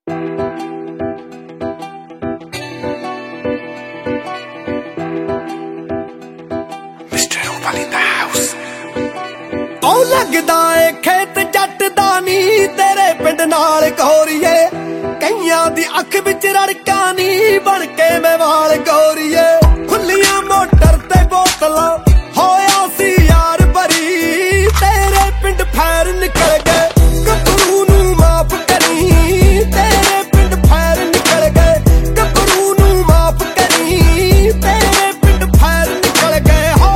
लगदा ए खेत जट दा नी तेरे पिंड नाल गोरीए कईयां दी अख विच रड़का नी बन के मैं वाल गोरीए खुलियां मोटर ते बोतलां होया सी यार भरी तेरे पिंड फैर निकल गए गभरू नू माफ करी तेरे पिंड फैर निकल गए गभरू नू माफ करी तेरे पिंड फैर निकल गए हो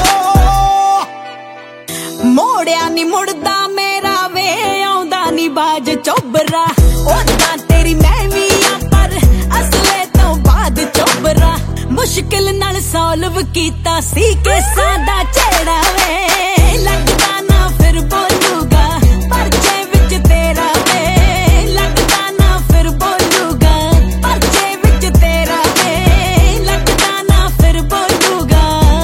मोड़िया नी मुड़दा मेरा वे आउंदा नी बाज चोबरा ओदा तेरी मैं भी आ पर असले तो बाद चोबरा मुश्किल नाल सॉल्व कीता सी केसां दा चेड़ा वे लगदा ना फिर बोलूगा परचे विच तेरा वे लगदा ना फिर बोलूगा परचे विच तेरा वे लगदा ना फिर बोलूगा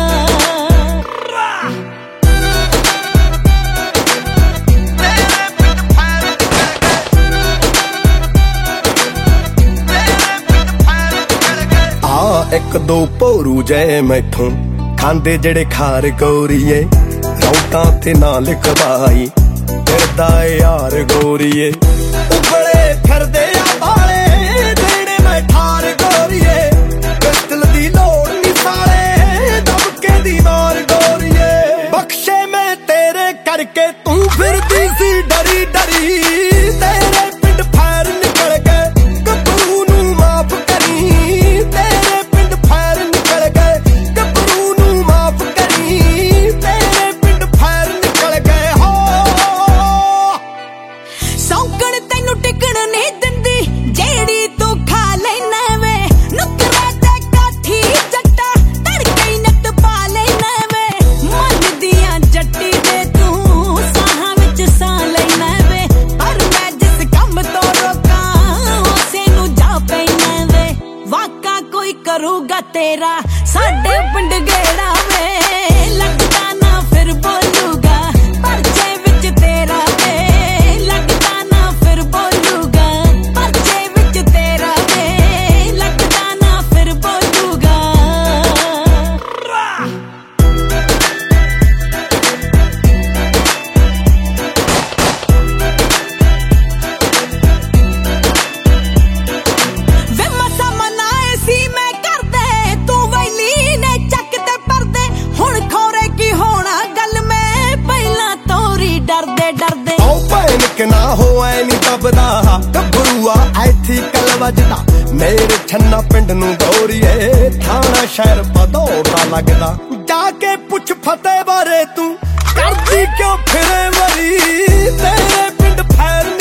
एक दो भोरू जय मैथों खांदे जेड़े खार गोरीए रौतां ते ना लिखवाई फिरदा यार गोरीए उबले फिरदे आ बाले जेड़े मैं ठार गोरीए पिस्टल दी लोड़ नी साले दबके दी मार गोरीए बख्शे मैं तेरे करके तू फिरदी सी डरी डरी तेरे पिंड फैर निकल गए गभरू नू माफ करी तेरे पिंड फैर निकल गए गभरू नू माफ करी तेरे पिंड फैर निकल गए हो सौकण तैनू टिकण नहीं दिंदी जेड़ी तू खा लेना वे नुकरा ते काठी जट्टा तड़के नट पा लेना वे मन दियां जट्टी दे तू साहां विच सा लेना वे पर मैं जिस कम तो रोका उसे नू जा पैना वे वाका कोई करूगा तेरा साडे पिंड गेड़ा वे लगदा ना फिर बोलूगा परचे विच तेरा वे लगदा ना फिर बोलूगा परचे विच तेरा वे लगदा ना फिर बोलूगा वे मसा मनाए सी मैं कर दे तू वैली ने चक ते परदे हुण खौरे की होना गल मैं पहला तोरी डरदे डरदे ओ भैन के ना हो ऐ नी दबदा गभरूआ ऐथी कल वजदा मेरे छन्ना पिंड नू गोरीए थाना शहर पदौड़ा लगदा जाके पुछ फतेह बारे तू करदी क्यों फिरे मरी तेरे पिंड फैर